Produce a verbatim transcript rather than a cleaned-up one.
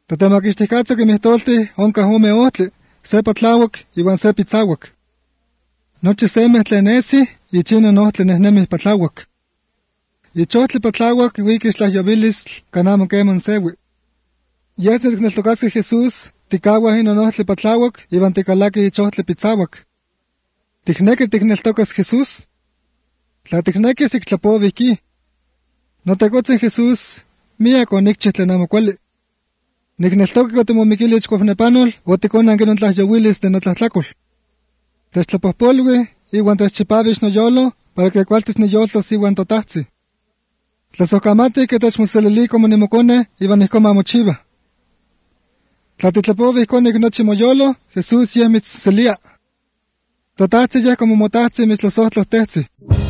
Tatemaquixticatza quimihtolti onca ome ohtli, se patlauac iuan se pitzauac. Nochi semeh tlenesi, ichino nohtli nehnemi patlauac. Ichohtli patlauac iuiquix tlahyabilis canamo quemon sewi. Yetzin ticneltocasque Jesús, ticauah ino nohtli patlauac, iuan ticalaqui ichohtli pitzauac. ¿Ticnequi ticneltocas Jesús? Tla ticnequis ictlapovihki. Notecotzin Jesús, miak onicchi tlen amo cuali. Nicneltoqui otimomiquili ichcofnepanol, oticonanqui nontlahyouilis de notlahtlacual. Techtlapojpolui, iuan techchipavis noyolo, para que cualtis niyoltos iuan totahzi. Tlasohcamati que techmoselili como nimocone, iuan ihcoma mochiva. Tla titlapovih conic nochi moyolo, Jesús yeh mitzselia. Totahzi yeh como motahzi mitztlasohtlas tehzi.